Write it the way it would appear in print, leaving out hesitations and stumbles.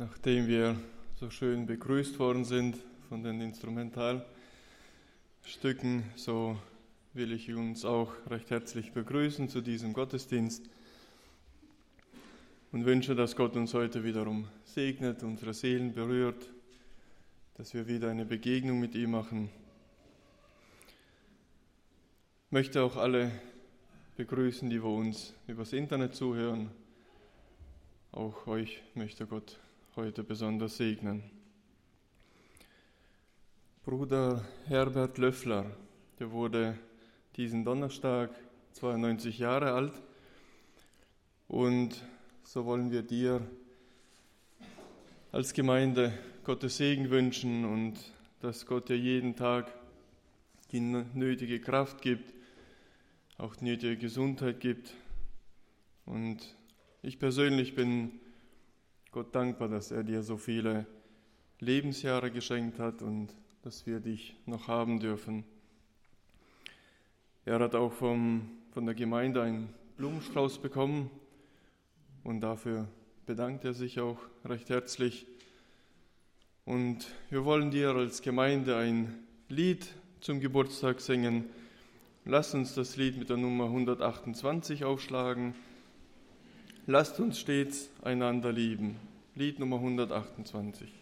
Nachdem wir so schön begrüßt worden sind von den Instrumentalstücken, so will ich uns auch recht herzlich begrüßen zu diesem Gottesdienst und wünsche, dass Gott uns heute wiederum segnet, unsere Seelen berührt, dass wir wieder eine Begegnung mit ihm machen. Ich möchte auch alle begrüßen, die wir uns übers Internet zuhören. Auch euch möchte Gott heute besonders segnen. Bruder Herbert Löffler, der wurde diesen Donnerstag 92 Jahre alt, und so wollen wir dir als Gemeinde Gottes Segen wünschen und dass Gott dir jeden Tag die nötige Kraft gibt, auch die nötige Gesundheit gibt. Und ich persönlich bin Gott dankbar, dass er dir so viele Lebensjahre geschenkt hat und dass wir dich noch haben dürfen. Er hat auch von der Gemeinde einen Blumenstrauß bekommen und dafür bedankt er sich auch recht herzlich. Und wir wollen dir als Gemeinde ein Lied zum Geburtstag singen. Lasst uns das Lied mit der Nummer 128 aufschlagen. Lasst uns stets einander lieben. Lied Nummer 128.